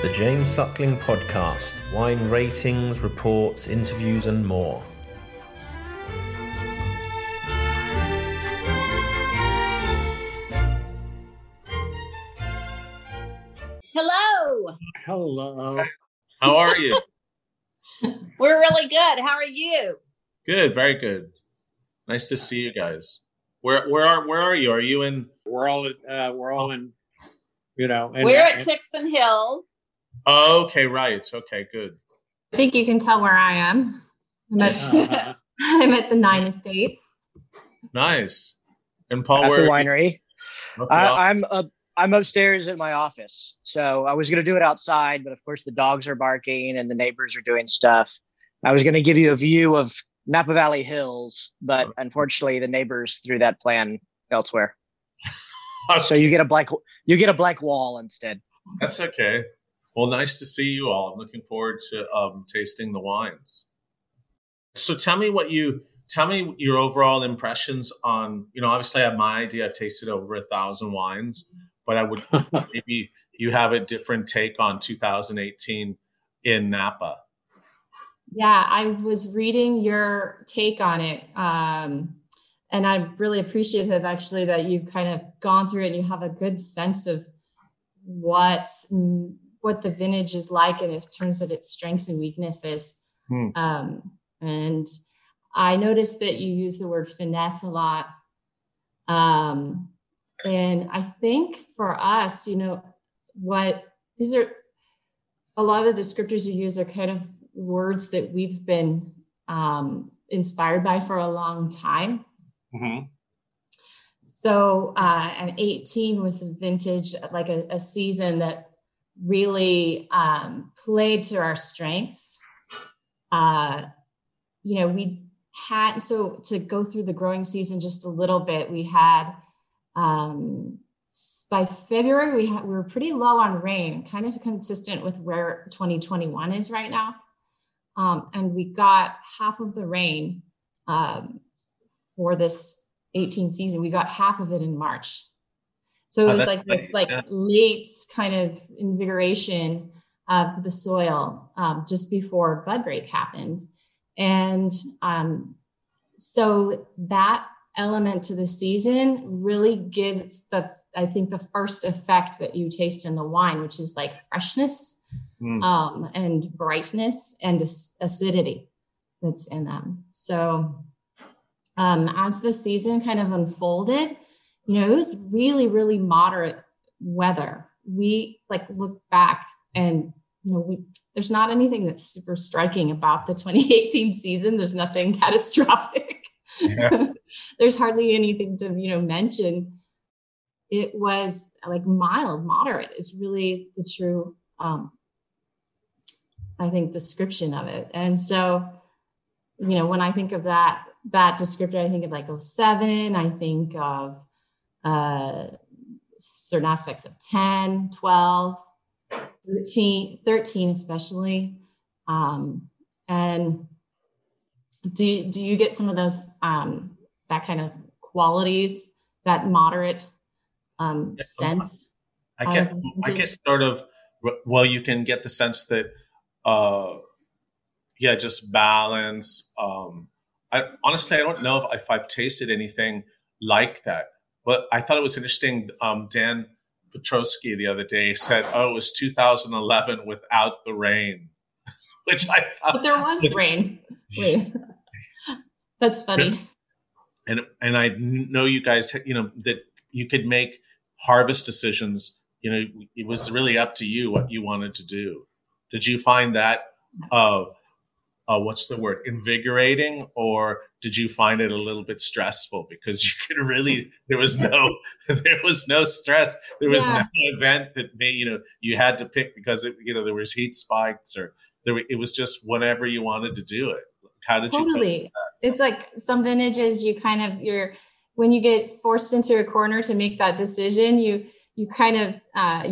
The James Suckling Podcast. Wine ratings, reports, interviews and more. Hello. Hello. How are you? We're really good. How are you? Good, very good. Nice to see you guys. Where are you? Are you in? We're all in. We're at Tixon Hill. Oh, okay, right. Okay, good. I think you can tell where I am. I'm at the Nine Estate. Nice. And Paul, at where the winery. Okay. I'm upstairs in my office. So I was going to do it outside, but of course the dogs are barking and the neighbors are doing stuff. I was going to give you a view of Napa Valley Hills, but unfortunately the neighbors threw that plan elsewhere. So you get a blank wall instead. That's okay. Well, nice to see you all. I'm looking forward to tasting the wines. So tell me your overall impressions on, obviously I have my idea. I've tasted over 1,000 wines, but I would maybe you have a different take on 2018 in Napa. Yeah, I was reading your take on it. And I'm really appreciative actually that you've kind of gone through it and you have a good sense of what the vintage is like and in terms of its strengths and weaknesses. And I noticed that you use the word finesse a lot. And I think for us, these are a lot of the descriptors you use are kind of words that we've been inspired by for a long time. Mm-hmm. So, and 18 was a vintage, like a season that really played to our strengths. We had, so to go through the growing season just a little bit, we had, by February, we were pretty low on rain, kind of consistent with where 2021 is right now. And we got half of the rain for this 18 season. We got half of it in March. So it was like this late kind of invigoration of the soil just before bud break happened. And so that element to the season really gives I think the first effect that you taste in the wine, which is like freshness and brightness and acidity that's in them. So as the season kind of unfolded, it was really, really moderate weather. We look back and, there's not anything that's super striking about the 2018 season. There's nothing catastrophic. Yeah. There's hardly anything to, mention. It was like mild, moderate is really the true, I think, description of it. And so, when I think of that descriptor, I think of like 07, I think of certain aspects of 10, 12, 13 especially. And do you get some of those, that kind of qualities, that moderate sense? I get sort of, you can get the sense that, just balance. I don't know if I've tasted anything like that, but I thought it was interesting. Dan Petrosky the other day said, it was 2011 without the rain, which I thought. But there was rain. Wait, that's funny. And I know you guys, that you could make harvest decisions. It was really up to you what you wanted to do. Did you find that, what's the word, invigorating, or did you find it a little bit stressful because you could really, there was no stress. There was no event that made, you had to pick because there was heat spikes or it was just whenever you wanted to do it. How did you do that? It's like some vintages when you get forced into a corner to make that decision, you kind of,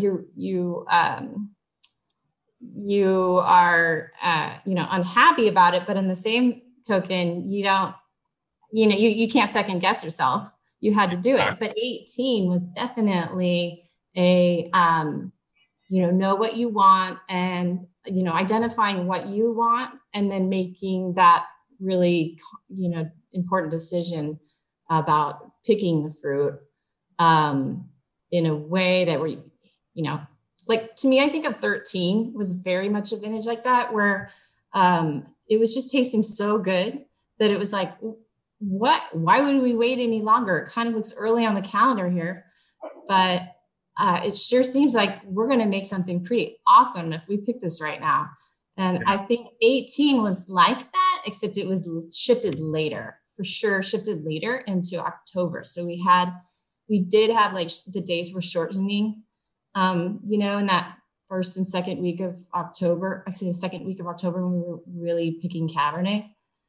you are, unhappy about it, but in the same token, you don't, you can't second guess yourself. You had to do it. But 18 was definitely a, know what you want and, identifying what you want and then making that really, important decision about picking the fruit in a way that we're, like to me, I think of 13 was very much a vintage like that, where it was just tasting so good that it was like, why would we wait any longer? It kind of looks early on the calendar here, but it sure seems like we're going to make something pretty awesome if we pick this right now. And I think 18 was like that, except it was shifted later, for sure, shifted later into October. So we did have like the days were shortening, in that first and second week of October, actually the second week of October when we were really picking Cabernet.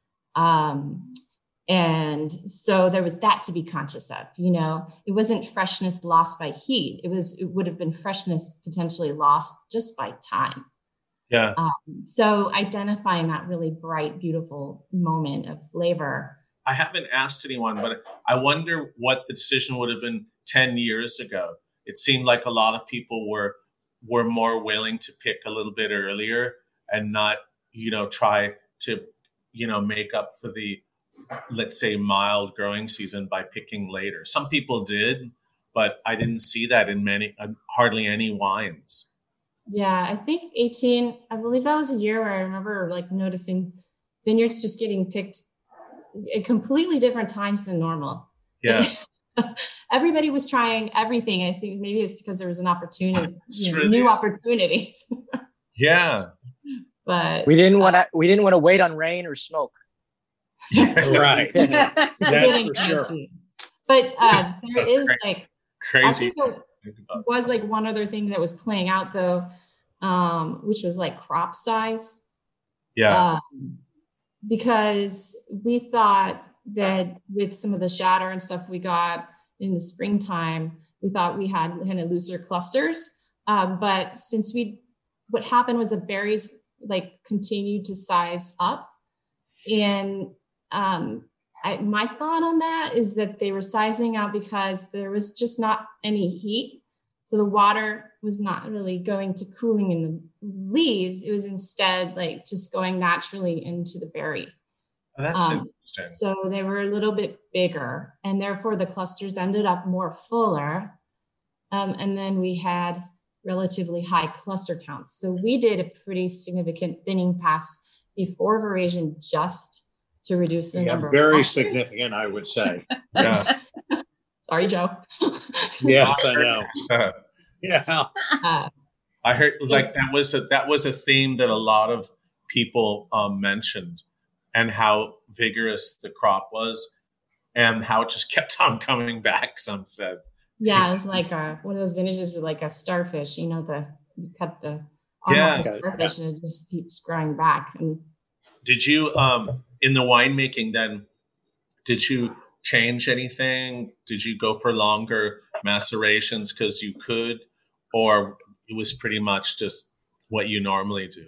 And so there was that to be conscious of, it wasn't freshness lost by heat. It would have been freshness potentially lost just by time. Yeah. So identifying that really bright, beautiful moment of flavor. I haven't asked anyone, but I wonder what the decision would have been 10 years ago. It seemed like a lot of people were more willing to pick a little bit earlier and not, try to, make up for the, let's say, mild growing season by picking later. Some people did, but I didn't see that in hardly any wines. Yeah, I think 18, I believe that was a year where I remember like noticing vineyards just getting picked at completely different times than normal. Yeah. Everybody was trying everything. I think maybe it's because there was an opportunity, really new opportunities. Yeah. But we didn't want to wait on rain or smoke. Right. That's for sure. But there is like crazy. There was like one other thing that was playing out though, which was like crop size. Yeah. Because we thought that with some of the shatter and stuff we got in the springtime, we thought we had kind of looser clusters. But since what happened was the berries like continued to size up. And my thought on that is that they were sizing out because there was just not any heat. So the water was not really going to cooling in the leaves. It was instead like just going naturally into the berry. Oh, that's interesting. So they were a little bit bigger and therefore the clusters ended up more fuller. And then we had relatively high cluster counts. So we did a pretty significant thinning pass before veraison just to reduce the number. Very significant, I would say. Yeah. Sorry, Joe. Yes, I know. Yeah. I heard like that was a theme that a lot of people mentioned, and how vigorous the crop was, and how it just kept on coming back. Some said. Yeah, it was like one of those vintages with like a starfish. You cut the arm Yeah. off the starfish and it just keeps growing back. And did you in the winemaking then? Did you change anything? Did you go for longer macerations because you could, or it was pretty much just what you normally do?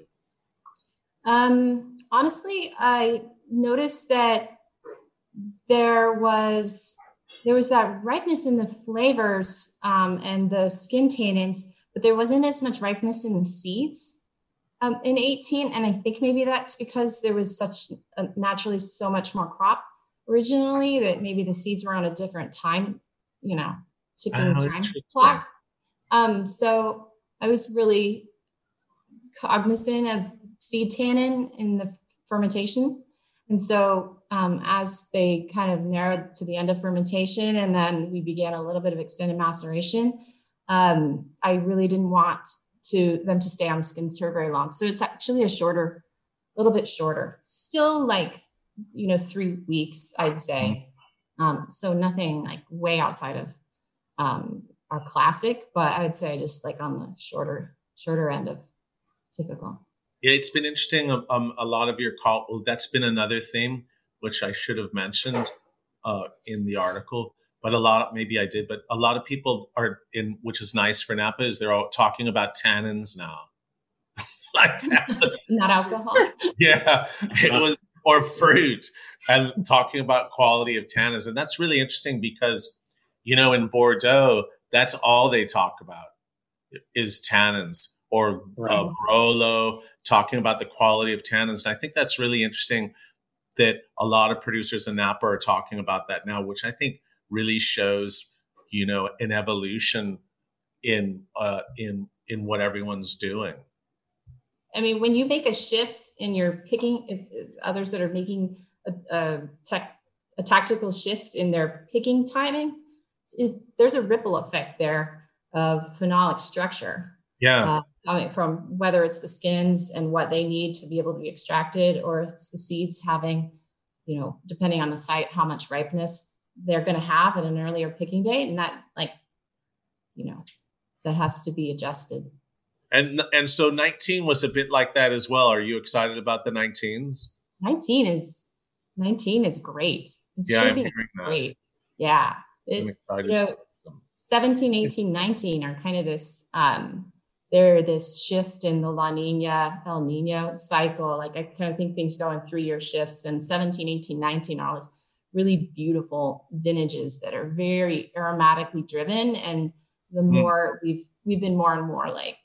Honestly, I noticed that there was that ripeness in the flavors and the skin tannins, but there wasn't as much ripeness in the seeds in 18. And I think maybe that's because there was naturally so much more crop originally that maybe the seeds were on a different time, ticking time clock. So I was really cognizant of seed tannin in the fermentation. And so as they kind of narrowed to the end of fermentation and then we began a little bit of extended maceration, I really didn't want them to stay on the skin for very long. So it's actually a little bit shorter, still like, 3 weeks, I'd say. So nothing like way outside of our classic, but I'd say just like on the shorter end of typical. Yeah, it's been interesting. A lot of your call, that's been another theme, which I should have mentioned in the article, but a lot of people are in, which is nice for Napa, is they're all talking about tannins now. Like that. Not alcohol. Yeah, it was, or fruit, and talking about quality of tannins. And that's really interesting because, in Bordeaux, that's all they talk about. is tannins, or Right. Barolo talking about the quality of tannins. And I think that's really interesting that a lot of producers in Napa are talking about that now, which I think really shows, an evolution in what everyone's doing. I mean, when you make a shift in your picking, if others that are making a tactical shift in their picking timing, there's a ripple effect there of phenolic structure. Yeah. Coming from whether it's the skins and what they need to be able to be extracted, or it's the seeds having, depending on the site, how much ripeness they're going to have at an earlier picking date. And that, that has to be adjusted. And so 19 was a bit like that as well. Are you excited about the 19s? 19 is great. It's Yeah, I'm shaping hearing that. Great. Yeah. I'm excited. 17, 18, 19 are kind of this, they're this shift in the La Nina, El Nino cycle. Like I kind of think things go in 3-year shifts, and 17, 18, 19 are all these really beautiful vintages that are very aromatically driven. And the more we've been more and more like,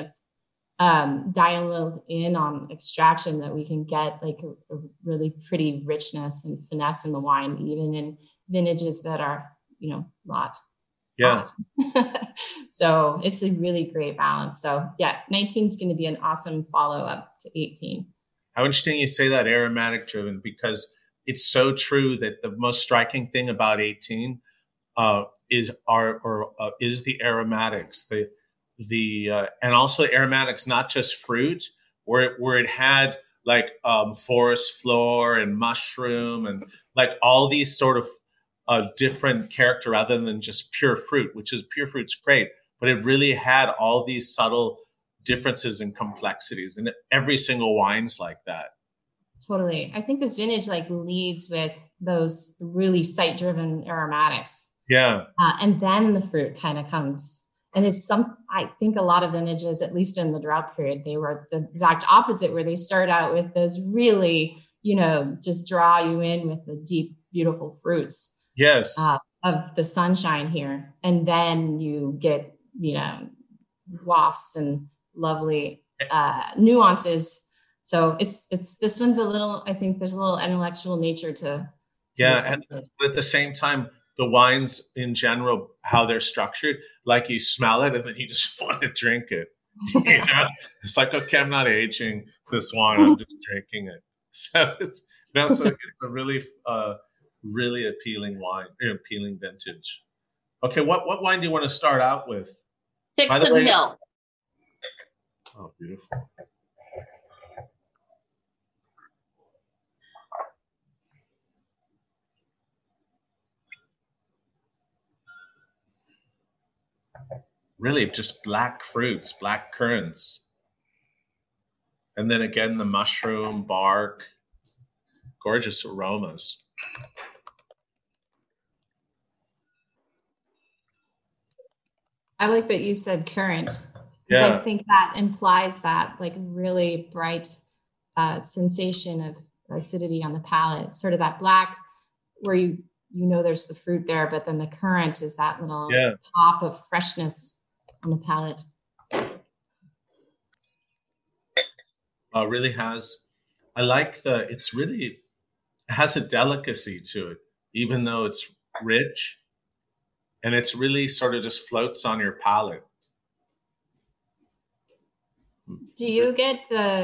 dialed in on extraction, that we can get like a really pretty richness and finesse in the wine, even in vintages that are, lot. Yeah. So it's a really great balance. So yeah, 19 is going to be an awesome follow-up to 18. How interesting you say that, aromatic driven, because it's so true that the most striking thing about 18 is the aromatics, and also aromatics, not just fruit, where it had like forest floor and mushroom and like all these sort of different character rather than just pure fruit, which is pure fruit's great, but it really had all these subtle differences and complexities, and every single wine's like that. Totally. I think this vintage like leads with those really site-driven aromatics. Yeah. And then the fruit kind of comes. And I think a lot of vintages, at least in the drought period, they were the exact opposite, where they start out with those really, just draw you in with the deep, beautiful fruits. Yes. Of the sunshine here. And then you get, wafts and lovely nuances. So it's this one's a little, I think there's a little intellectual nature to and at the same time, the wines in general, how they're structured, like you smell it and then you just want to drink it. It's like, okay, I'm not aging this wine, I'm just drinking it. So it's a really really appealing wine, appealing vintage. Okay, what wine do you want to start out with? Dixon Hill. Oh, beautiful. Really just black fruits, black currants. And then again, the mushroom, bark, gorgeous aromas. I like that you said currant. Yeah. I think that implies that like really bright sensation of acidity on the palate, sort of that black where there's the fruit there, but then the currant is that little pop of freshness on the palate. Really has. I like it has a delicacy to it, even though it's rich, and it's really sort of just floats on your palate. Do you get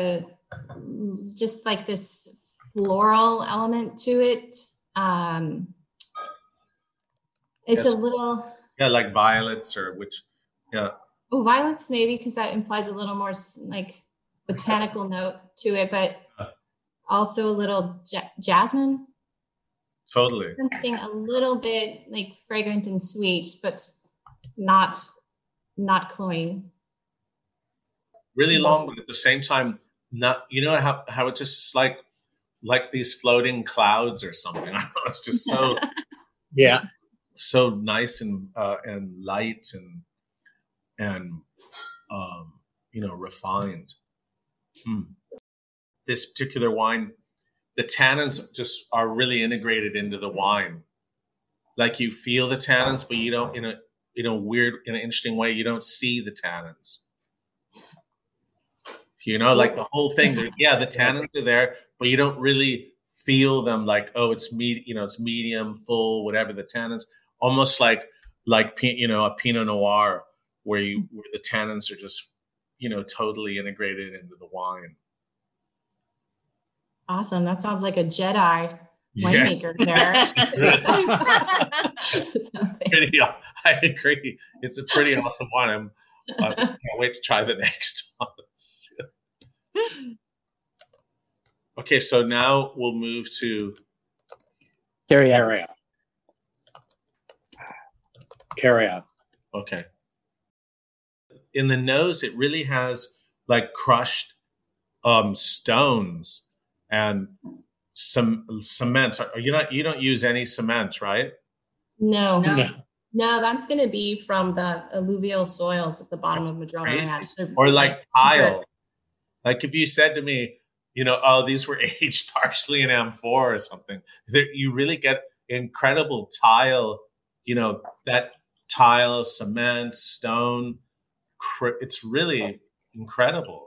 just like this floral element to it? It's a little... Yeah, like violets Oh, violets maybe, because that implies a little more like botanical note to it, but also a little jasmine. Totally. Something a little bit like fragrant and sweet, but not cloying. Really long, but at the same time, not. How it just like these floating clouds or something. I don't know. It's just so so nice and light and refined. This particular wine, the tannins just are really integrated into the wine. Like you feel the tannins, but you don't. weird, in an interesting way, you don't see the tannins. Like the whole thing. The tannins are there, but you don't really feel them. Like, oh, it's it's medium, full, whatever. The tannins, almost like a Pinot Noir, where the tannins are just totally integrated into the wine. Awesome. That sounds like a Jedi winemaker there. I agree. It's a pretty awesome wine. I can't wait to try the next one. Okay, so now we'll move to Carry out. Okay. In the nose, it really has like crushed stones and some cement. You don't use any cement, right? No, that's going to be from the alluvial soils at the bottom of Madrona Ranch. Or like tile. Like if you said to me, oh, these were aged partially in amphora or something, you really get incredible tile, that tile, cement, stone. It's really incredible.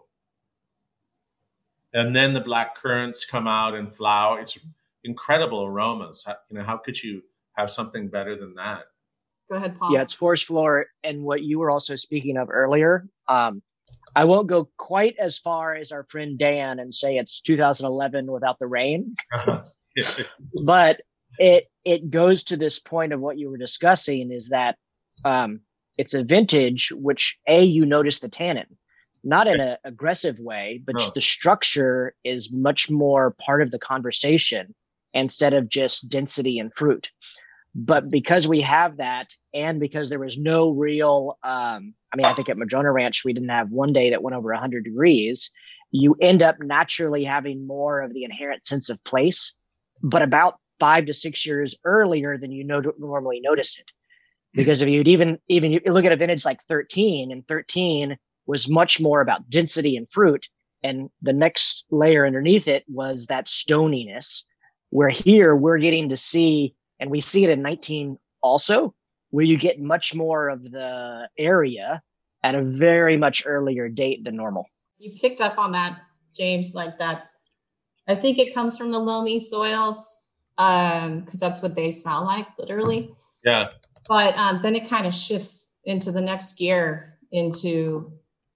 And then the black currants come out and flower. It's incredible aromas. How could you have something better than that? Go ahead, Paul. Yeah, it's forest floor. And what you were also speaking of earlier, I won't go quite as far as our friend Dan and say it's 2011 without the rain, but it goes to this point of what you were discussing is that it's a vintage, which you notice the tannin, not in an aggressive way, but the structure is much more part of the conversation instead of just density and fruit. But because we have that, and because there was no real, I think at Madrona Ranch, we didn't have one day that went over 100 degrees, you end up naturally having more of the inherent sense of place, but about 5 to 6 years earlier than normally notice it. Because if you'd even you look at a vintage like 13, and 13 was much more about density and fruit, and the next layer underneath it was that stoniness, where here we're getting to see, and we see it in 19 also, where you get much more of the area at a very much earlier date than normal. You picked up on that, James, like that. I think it comes from the loamy soils, because that's what they smell like, literally. Yeah. But then it kind of shifts into the next gear into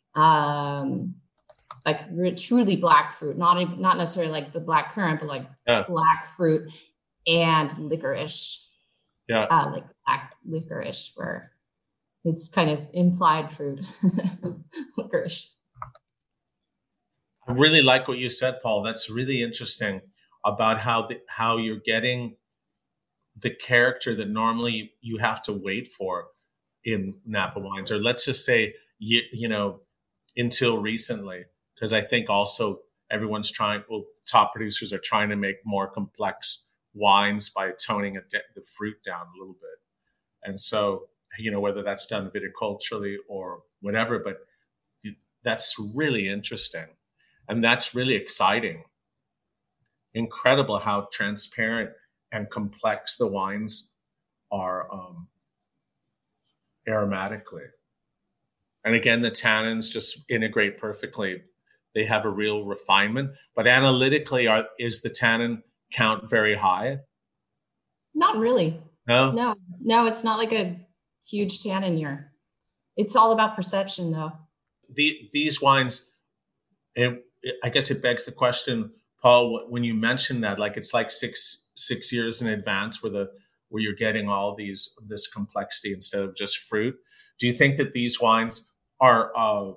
like truly black fruit, not necessarily like the black currant, but like black fruit and licorice. Yeah. Like black licorice, where it's kind of implied fruit. Licorice. I really like what you said, Paul. That's really interesting about how you're getting the character that normally you have to wait for in Napa wines, or let's just say, until recently, because I think also everyone's top producers are trying to make more complex wines by toning the fruit down a little bit. And so, whether that's done viticulturally or whatever, but that's really interesting. And that's really exciting. Incredible how transparent and complex the wines are aromatically. And again, the tannins just integrate perfectly. They have a real refinement. But analytically, is the tannin count very high? Not really. No, it's not like a huge tannin year. It's all about perception, though. These wines, I guess it begs the question, Paul, when you mentioned that, like it's like six years in advance where you're getting all this complexity instead of just fruit. Do you think that these wines are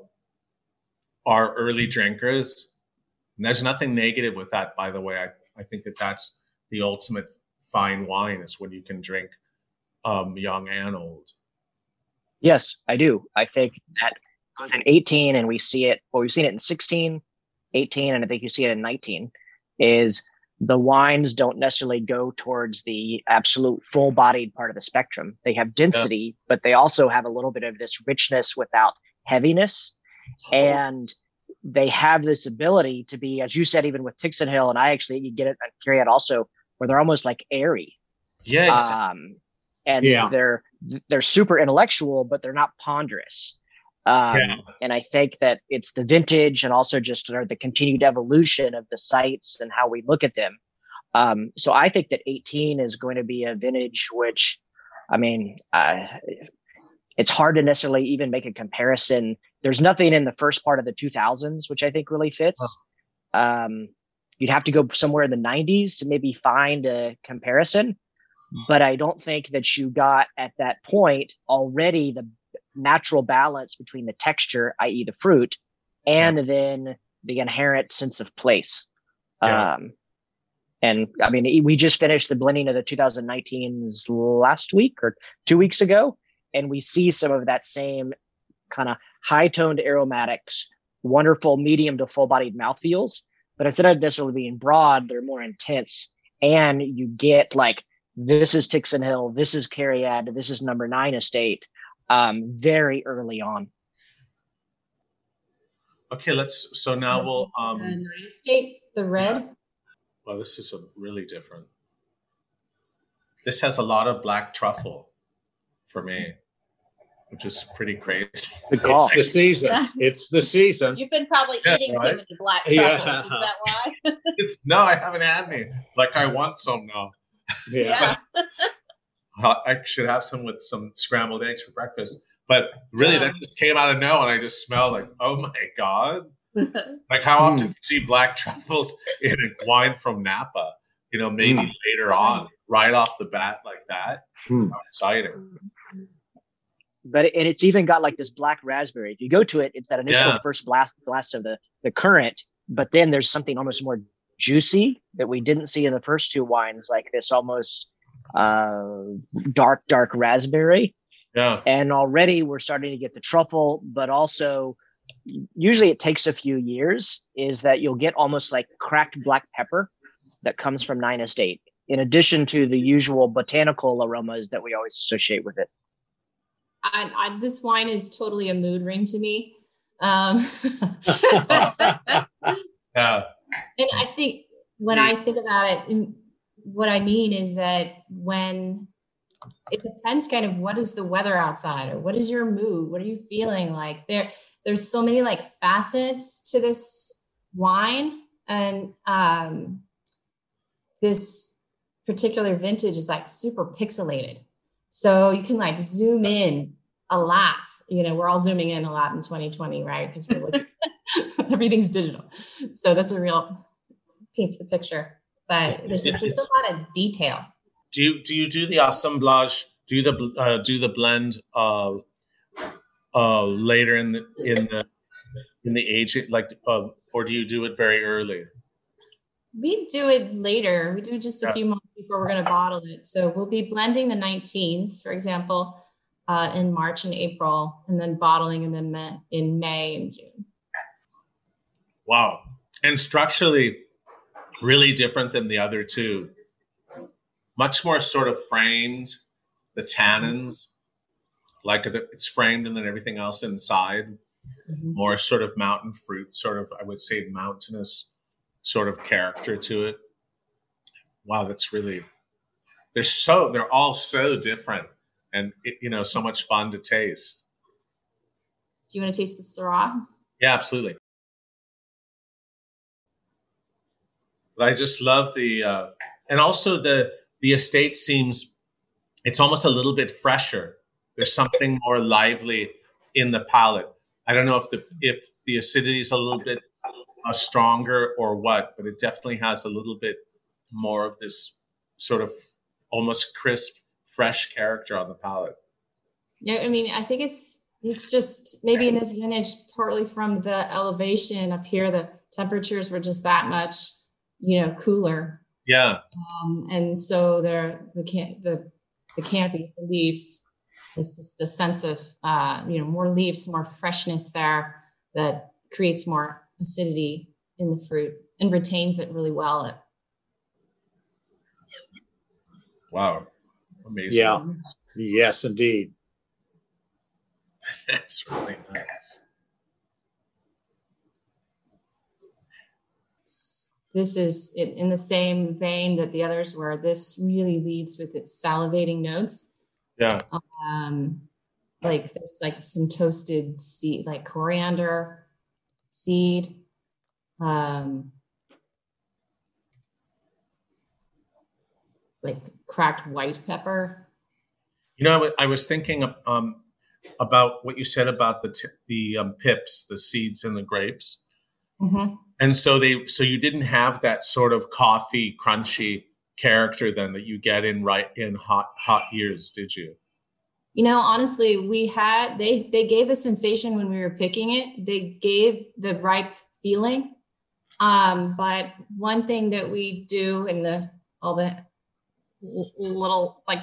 early drinkers? And there's nothing negative with that, by the way. I think that's the ultimate fine wine, is when you can drink young and old. Yes, I do. I think that goes in 18, and we've seen it in 16, 18, and I think you see it in 19, is the wines don't necessarily go towards the absolute full-bodied part of the spectrum. They have density, but they also have a little bit of this richness without heaviness. And they have this ability to be, as you said, even with Tixon Hill, and you get it at Carry Out also, where they're almost like airy. Yeah, exactly. And they're they're super intellectual, but they're not ponderous. And I think that it's the vintage and also just the continued evolution of the sites and how we look at them. So I think that 18 is going to be a vintage, which, I mean, it's hard to necessarily even make a comparison. There's nothing in the first part of the 2000s, which I think really fits. You'd have to go somewhere in the 90s to maybe find a comparison. But I don't think that you got at that point already the natural balance between the texture, i.e. the fruit, and then the inherent sense of place. And I mean, we just finished the blending of the 2019s last week or 2 weeks ago, and we see some of that same kind of high-toned aromatics, wonderful medium to full-bodied mouthfeels. But instead of necessarily being broad, they're more intense. And you get like, this is Tixon Hill, this is Cariad, this is number 9 estate, very early on. Okay, so now we'll 9 estate, the red. Well, this is really different. This has a lot of black truffle for me, which is pretty crazy. It's the season. Yeah. It's the season. You've been probably eating too many black truffles. Is that why? No, I haven't had any. Like, I want some now. Yeah. I should have some with some scrambled eggs for breakfast. But really, that just came out of nowhere, and I just smelled like, oh my God. Like, how often do you see black truffles in a wine from Napa? You know, maybe later on, right off the bat like that. How exciting. But it's even got like this black raspberry. If you go to it, it's that initial first blast of the current, but then there's something almost more juicy that we didn't see in the first 2 wines, like this almost dark raspberry. Yeah. And already we're starting to get the truffle, but also usually it takes a few years, is that you'll get almost like cracked black pepper that comes from 9 estate, in addition to the usual botanical aromas that we always associate with it. This wine is totally a mood ring to me. Yeah. And I think when I think about it, what I mean is that when it depends kind of what is the weather outside, or what is your mood? What are you feeling like? There's so many like facets to this wine, and this particular vintage is like super pixelated. So you can like zoom in a lot. You know, we're all zooming in a lot in 2020, right? Because we're looking, everything's digital. So that's a real paints the picture. But there's just a lot of detail. Do you do the assemblage? Do the blend later in the age, like, or do you do it very early? We do it later. We do it just a few months before we're going to bottle it. So we'll be blending the 19s, for example, in March and April, and then bottling them in May and June. Wow. And structurally, really different than the other 2. Much more sort of framed, the tannins, like it's framed and then everything else inside. More sort of mountain fruit, sort of, I would say, mountainous sort of character to it. Wow, that's really, they're all so different, and so much fun to taste. Do you want to taste the Syrah? Yeah, absolutely. But I just love and also the estate seems, it's almost a little bit fresher. There's something more lively in the palate. I don't know if the acidity is a little bit stronger or what, but it definitely has a little bit more of this sort of almost crisp, fresh character on the palate. Yeah, I mean, I think it's just maybe in this vintage, partly from the elevation up here, the temperatures were just that much, cooler. Yeah. And so the canopies, the leaves, is just a sense of more leaves, more freshness there that creates more acidity in the fruit and retains it really well. Wow. Amazing. Yeah. Yes, indeed. That's really nice. This is in the same vein that the others were. This really leads with its salivating notes. Yeah. Like there's like some toasted seed, like coriander seed. Like cracked white pepper. You know, I was thinking about what you said about the pips, the seeds in the grapes. Mm-hmm. And so you didn't have that sort of coffee crunchy character then that you get in hot years, did you? You know, honestly, they gave the sensation when we were picking it. They gave the ripe feeling. But one thing that we do in all the little like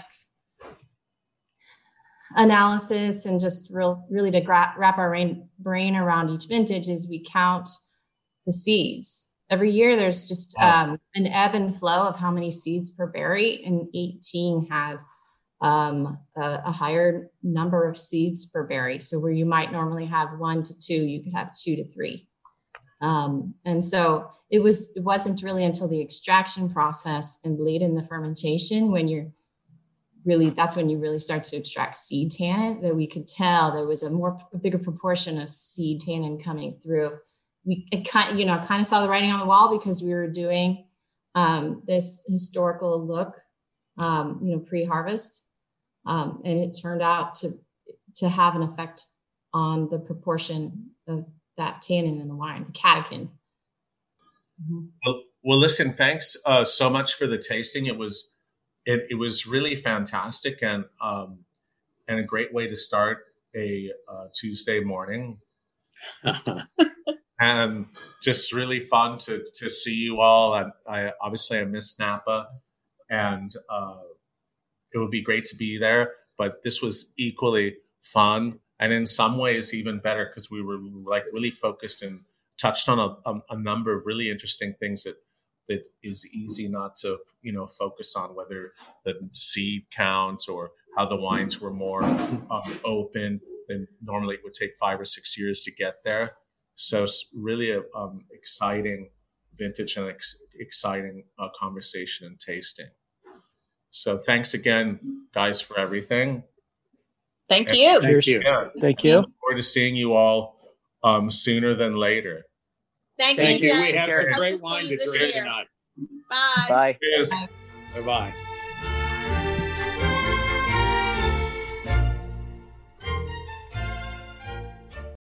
analysis and just really to wrap our brain around each vintage is we count the seeds. Every year there's just an ebb and flow of how many seeds per berry, and 18 had a higher number of seeds per berry. So where you might normally have 1 to 2, you could have 2 to 3. And so it wasn't really until the extraction process and late in the fermentation that's when you really start to extract seed tannin, that we could tell there was a bigger proportion of seed tannin coming through. We kind of saw the writing on the wall because we were doing this historical look, pre-harvest, and it turned out to have an effect on the proportion of that tannin in the wine, the catechin. Mm-hmm. Well, listen, thanks so much for the tasting. It was really fantastic and a great way to start a Tuesday morning. And just really fun to see you all. I obviously miss Napa, and it would be great to be there. But this was equally fun, and in some ways even better because we were like really focused and touched on a number of really interesting things that is easy not to focus on, whether the seed count or how the wines were more open than normally it would take 5 or 6 years to get there. So it's really a exciting vintage and exciting conversation and tasting. So thanks again, guys, for everything. Thank you. Thank you. Yeah, Thank you. look forward to seeing you all sooner than later. Thank Thank you, you. We James. have some Hope great to see wine you to this drink year. tonight. Bye. Bye. Cheers. Bye-bye.